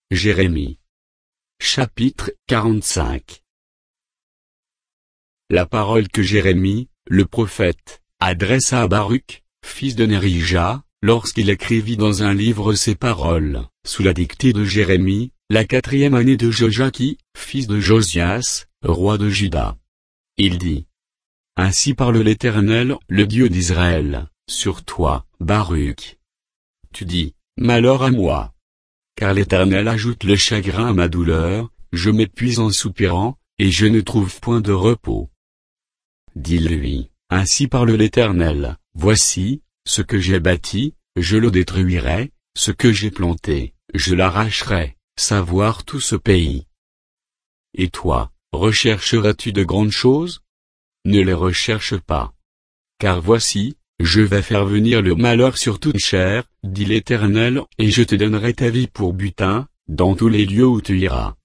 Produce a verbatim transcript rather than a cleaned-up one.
Jérémie. Chapitre quarante-cinq. La parole que Jérémie, le prophète, adressa à Baruch, fils de Nérija, lorsqu'il écrivit dans un livre ces paroles, sous la dictée de Jérémie, la quatrième année de Joachim, fils de Josias, roi de Juda. Il dit: Ainsi parle l'Éternel, le Dieu d'Israël, sur toi, Baruch. Tu dis: Malheur à moi! Car l'Éternel ajoute le chagrin à ma douleur, je m'épuise en soupirant, et je ne trouve point de repos. Dis-lui: Ainsi parle l'Éternel, voici, ce que j'ai bâti, je le détruirai, ce que j'ai planté, je l'arracherai, savoir tout ce pays. Et toi, rechercheras-tu de grandes choses? Ne les recherche pas. Car voici, je vais faire venir le malheur sur toute chair, dit l'Éternel, et je te donnerai ta vie pour butin, dans tous les lieux où tu iras.